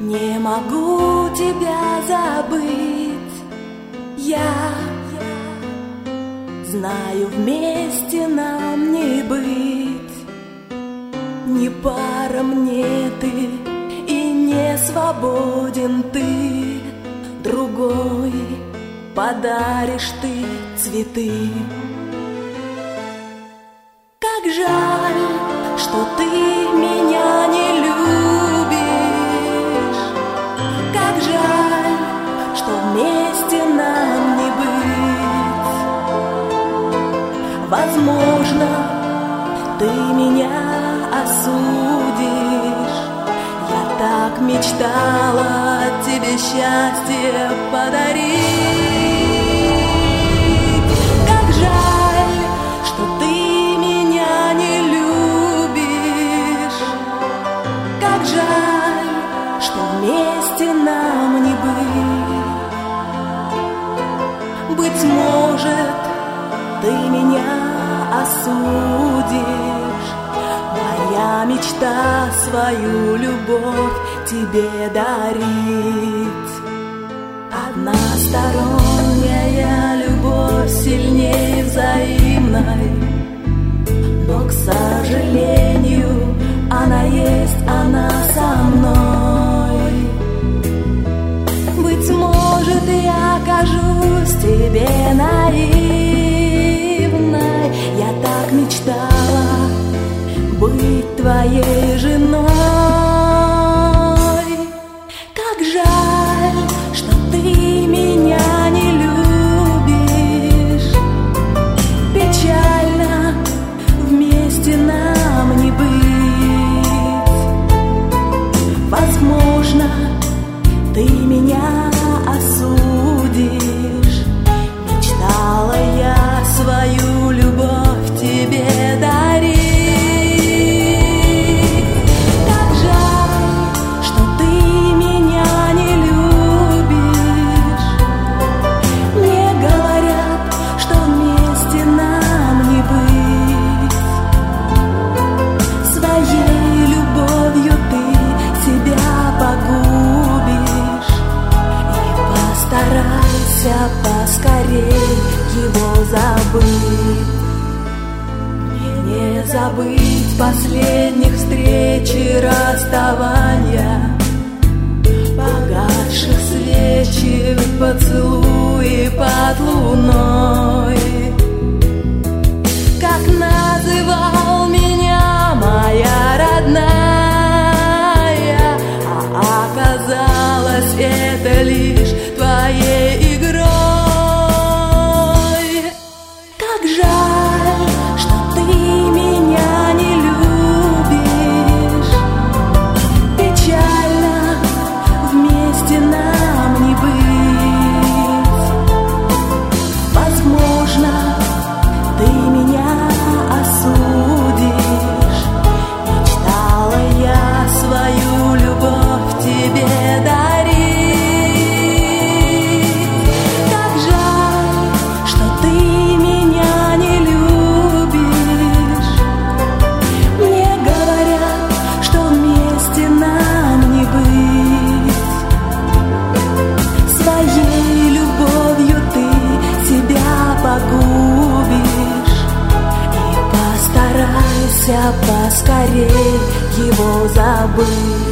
Не могу тебя забыть. Я знаю, вместе нам не быть. Не пара мне ты, и не свободен ты. Другой подаришь ты цветы. Как жаль, что ты меня не любишь. Как жаль, что вместе нам не быть. Возможно, ты меня осудишь. Я так мечтала тебе счастье подарить. Как жаль, что ты меня не любишь. Как жаль, что вместе нам не быть. Быть может, ты меня осудишь. Моя мечта свою любовь тебе дарить. Односторонняя любовь сильнее взаимной, но, к сожалению, она есть, она со мной. Быть может, я кажусь тебе наивной. Я так мечтала быть твоей женой. Как жаль, что ты меня не любишь. Печально вместе нам не быть. Возможно, ты меня осудишь. Мечтала я свою любовь тебе дарить. Поскорей его забыть. Мне не забыть последних встреч и расставания, погасших свечи, поцелуи под луной. Как называл меня моя родная, а оказалось это лишь твоей игрой. Как жаль, что ты меня не любишь. Печально вместе нам не быть. Возможно, ты меня осудишь. Мечтала я свою любовь тебе дарить. Поскорей его забыть.